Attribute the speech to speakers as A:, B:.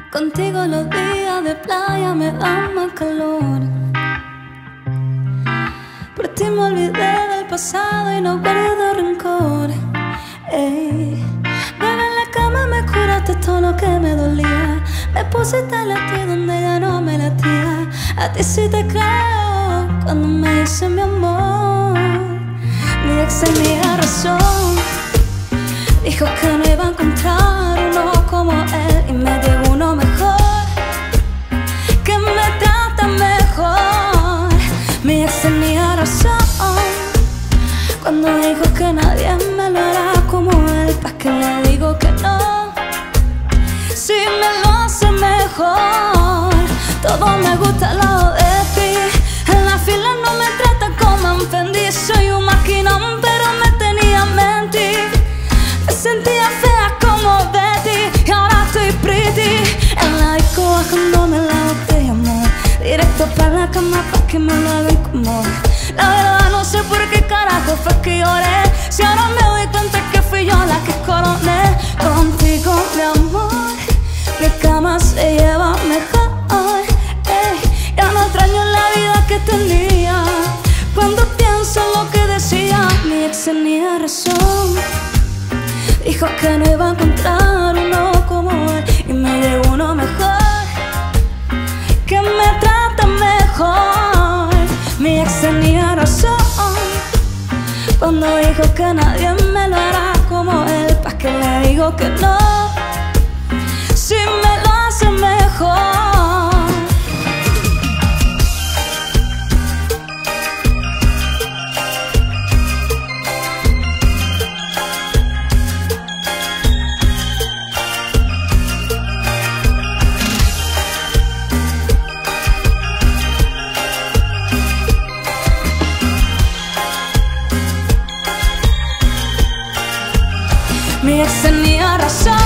A: Contigo los días de playa me dan más calor. Por ti me olvidé del pasado y no guardo rencor. Ey, bebé, en la cama me curaste todo lo que me dolía. Me pusiste a latir donde ya no me latía. A ti sí te creo cuando me dice mi amor. Mi ex tenía razón. Dijo que no iba a encontrar uno como él y me dio uno mejor, que me trata mejor. Mi ex tenía razón cuando dijo que nadie me lo hará como él. ¿Pa' qué le digo que no? Si me lo hace mejor. Todo me gusta al lado de ti. En la fila no me trata como un Fendi. Soy un maquinón pero me tenía en mente. Me sentía fea como Betty y ahora estoy pretty. En la disco bajándome la botella, amor. Directo para la cama pa' que me lo hagan como. La verdad no sé por qué carajo fue que lloré. Si ahora me doy cuenta que fui yo la que coroné. Contigo, mi amor, mi cama se lleva mejor. Ey, ya no extraño la vida que tenía. Cuando pienso en lo que decía, mi ex tenía razón. Dijo que no iba a encontrar uno como él y me llegó uno mejor, que me trata mejor. Mi ex tenía razón cuando dijo que nadie me lo hará como él. ¿Pa' qué le digo que no? Si me lo hace mejor. Mi ex tenía razón